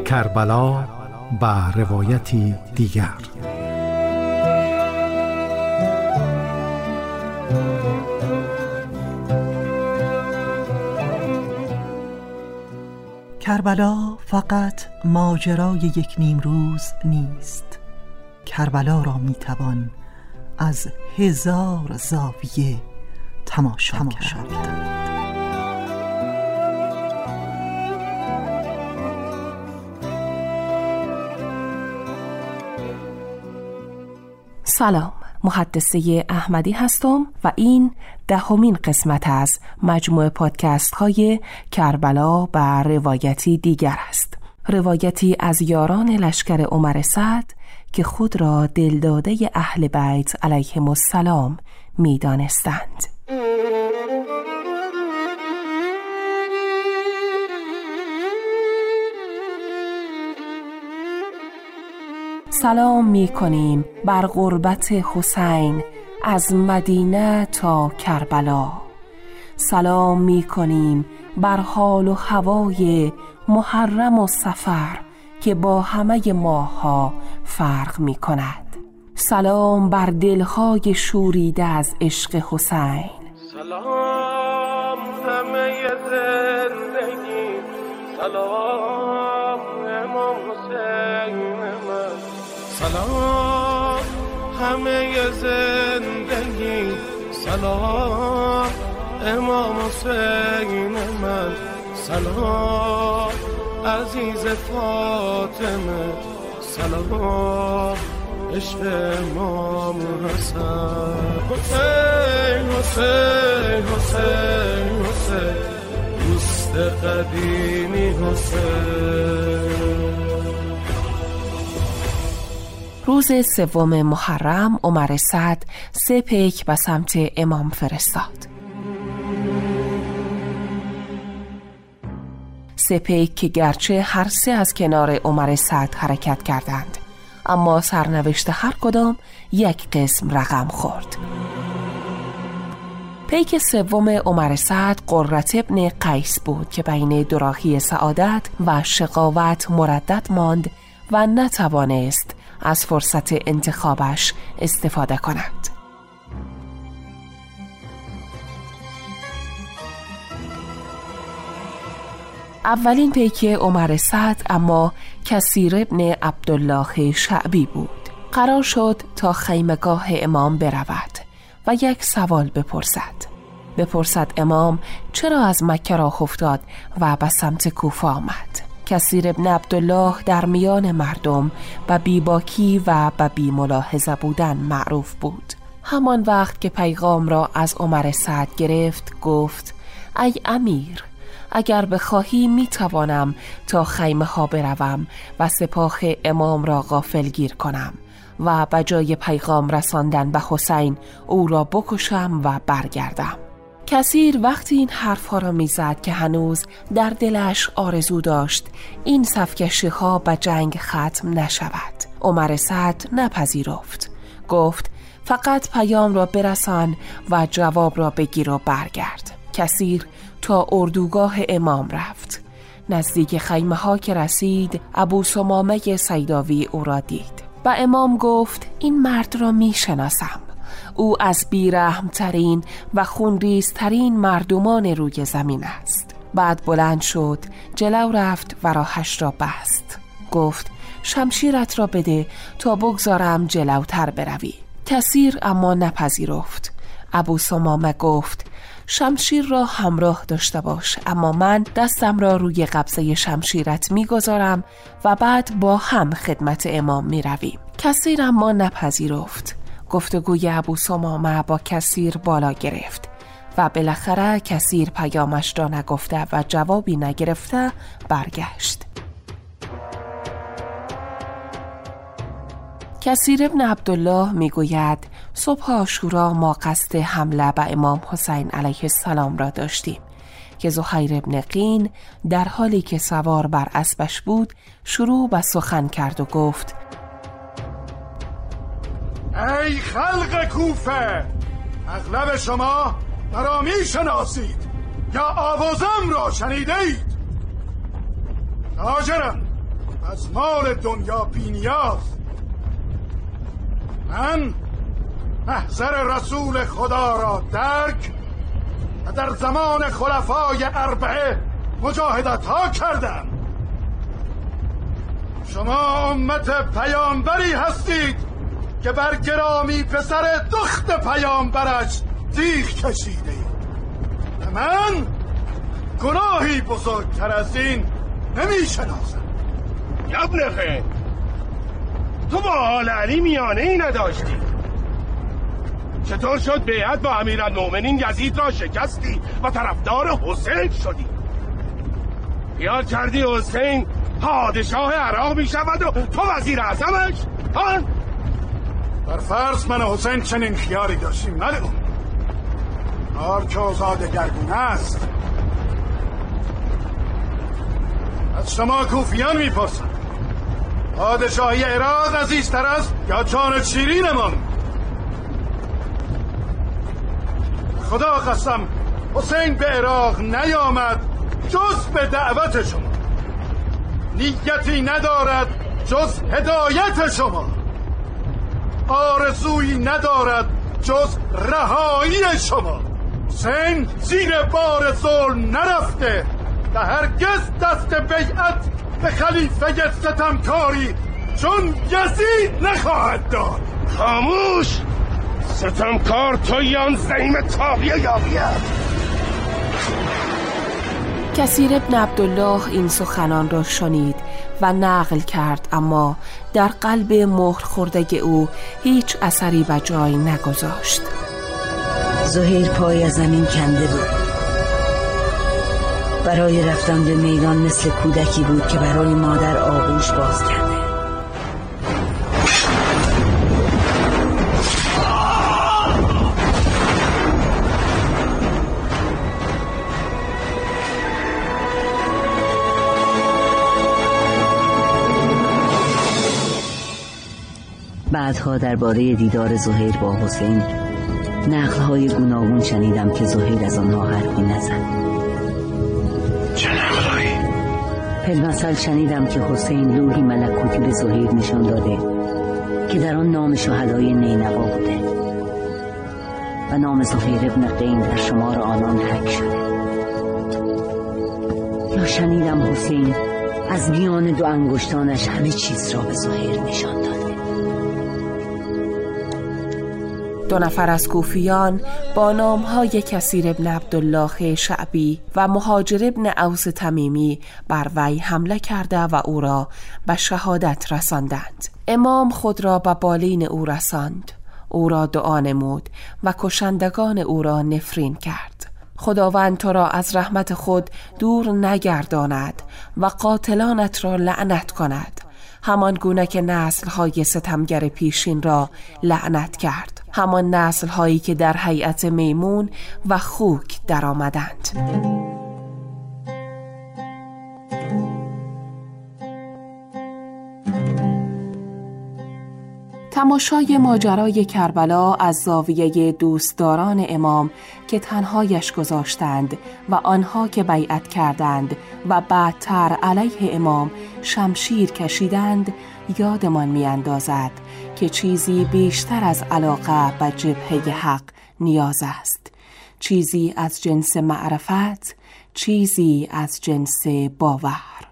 کربلا و روایتی دیگر. کربلا فقط ماجرای یک نیمروز نیست. کربلا را میتوان از 1000 زاویه تماشا کرد. سلام، محدثه احمدی هستم و این 10مین قسمت از مجموعه پادکست های کربلا و روایتی دیگر است. روایتی از یاران لشکر عمر سعد که خود را دلداده اهل بیت علیهم السلام می دانستند. سلام می کنیم بر غربت حسین از مدینه تا کربلا. سلام می کنیم بر حال و هوای محرم و صفر که با همه ماها فرق می کند. سلام بر دلهای شوریده از عشق حسین. سلام همه زندگی، سلام امام حسین من. سلام همه زندگی، سلام امام حسین من. سلام عزیز فاطمه، سلام عشق امام حسن. حسین حسین حسین حسین دوست قدیمی حسین. روز 3 محرم عمر سعد 3 پیک به سمت امام فرستاد. 3 پیک که گرچه هر 3 از کنار عمر سعد حرکت کردند، اما سرنوشت هر کدام یک قسم رقم خورد. پیک 3 عمر سعد قرة ابن قیس بود که بین دوراهی سعادت و شقاوت مردد ماند و نتوانست از فرصت انتخابش استفاده کند. اولین پیک عمر سعد اما کثیر ابن عبدالله شعبی بود. قرار شد تا خیمگاه امام برود و یک سوال بپرسد امام چرا از مکه راه افتاد و به سمت کوفه آمد. کثیر ابن عبدالله در میان مردم به بیباکی و به بی ملاحظه بودن معروف بود. همان وقت که پیغام را از عمر سعد گرفت گفت: ای امیر، اگر بخواهی می توانم تا خیمه ها بروم و سپاه امام را غافلگیر کنم و به جای پیغام رساندن به حسین او را بکشم و برگردم. کثیر وقتی این حرفها را میزد که هنوز در دلش آرزو داشت این صفکشی ها به جنگ ختم نشود. عمر سعد نپذیرفت. گفت: فقط پیام را برسان و جواب را بگیر و برگرد. کثیر تا اردوگاه امام رفت. نزدیک خیمه ها که رسید ابو ثمامه سیداوی او را دید. و امام گفت: این مرد را می شناسم. او از بیرحمترین و خونریزترین مردمان روی زمین است. بعد بلند شد، جلو رفت و راهش را بست. گفت: شمشیرت را بده تا بگذارم جلوتر بروی. کثیر اما نپذیرفت. ابو ثمامه گفت: شمشیر را همراه داشته باش، اما من دستم را روی قبضه شمشیرت میگذارم و بعد با هم خدمت امام میرویم. کثیر اما نپذیرفت. گفتگوی ابو ثمامه با کثیر بالا گرفت و بالاخره کثیر پیامش را نگفته و جوابی نگرفته برگشت. کثیر ابن عبدالله میگوید: صبح عاشورا ما قصد حمله به امام حسین علیه السلام را داشتیم که زهیر ابن قین در حالی که سوار بر اسبش بود شروع به سخن کرد و گفت: ای خلق کوفه، اغلب شما مرا می شناسید یا آوازم را شنیده اید. تاجرم، از مال دنیا بی نیاز. من محضر رسول خدا را درک و در زمان خلفای اربعه مجاهدت ها کردم. شما امت پیامبری هستید که بر گرامی پسر دخت پیامبرش تیغ کشیده اید. من گناهی بزرگتر از این نمی شناسم. ابن خیر، تو با آل علی میانه ای نداشتی؟ چطور شد بیعت با امیرالمومنین یزید را شکستی و طرفدار حسین شدی؟ خیال کردی حسین پادشاه عراق می شود و تو وزیر اعظمش؟ ها؟ بر فرض من حسین چنین خیالی داشتیم ملعون. کار که اوضاع دگرگونه است. از شما کوفیان میپرسم، پادشاهی عراق عزیزتر است یا جان شیرینمان؟ خدا قسم حسین به عراق نیامد جز به دعوت شما. نیتی ندارد جز هدایت شما. آرزویی ندارد جز رهایی شما. حسین زیر بار ظلم نرفته و هرگز دست بیعت به خلیفه ستمکاری چون یزید نخواهد داد. خاموش! ستمکار تو یا زعیم طاغیه یاویه. کثیر بن عبدالله این سخنان را شنید و نقل کرد، اما در قلب مهر خورده او هیچ اثری به جای نگذاشت. زهیر پای از زمین کنده بود. برای رفتن به میدان مثل کودکی بود که برای مادر آغوش باز کرده. بعدها درباره دیدار زهیر با حسین نقل‌های گوناگون شنیدم که زهیر از آنها حرفی نزد. چه نقل‌هایی؟ فی‌المثل شنیدم که حسین لوحی ملکوتی به زهیر نشان داده که در آن نام شهدای نینوا بوده و نام زهیر ابن قین در شمار آنان حک شده. یا شنیدم حسین از میان دو انگشتانش همه چیز را به زهیر نشان داده. دو نفر از کوفیان با نام‌های کثیر بن عبدالله شعبی و مهاجر بن اوس تمیمی بر وی حمله کرده و او را به شهادت رساندند. امام خود را به بالین او رساند، او را دعا نمود و کشندگان او را نفرین کرد. خداوند تو را از رحمت خود دور نگرداند و قاتلانت را لعنت کند، همان گونه که نسل‌های ستمگر پیشین را لعنت کرد، همان نسل‌هایی که در هیئت میمون و خوک در آمدند. تماشای ماجرای کربلا از زاویه دوستداران امام که تنهایش گذاشتند و آنها که بیعت کردند و بعدتر علیه امام شمشیر کشیدند یادمان می‌اندازد که چیزی بیشتر از علاقه به جبهه حق نیاز است، چیزی از جنس معرفت، چیزی از جنس باور.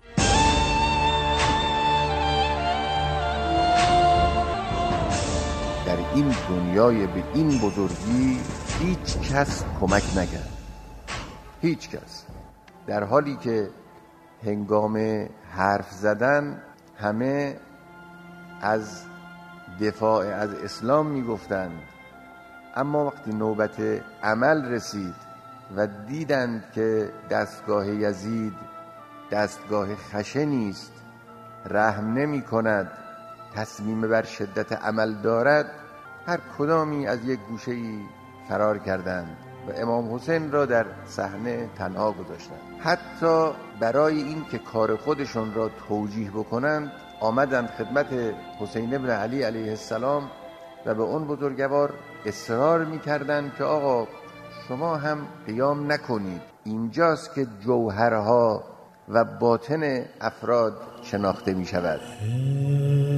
در این دنیای به این بزرگی هیچ کس کمک نکرد، هیچ کس، در حالی که هنگام حرف زدن همه از دفاع از اسلام میگفتند، اما وقتی نوبت عمل رسید و دیدند که دستگاه یزید دستگاه خشنی است، رحم نمی کند، تصمیم بر شدت عمل دارد، هر کدامی از یک گوشه‌ای فرار کردند و امام حسین را در صحنه تنها گذاشتند. حتی برای این که کار خودشون را توجیه بکنند آمدند خدمت حسین ابن علی علیه السلام و به اون بزرگوار اصرار می‌کردند که آقا شما هم قیام نکنید، اینجاست که جوهرها و باطن افراد شناخته می شود.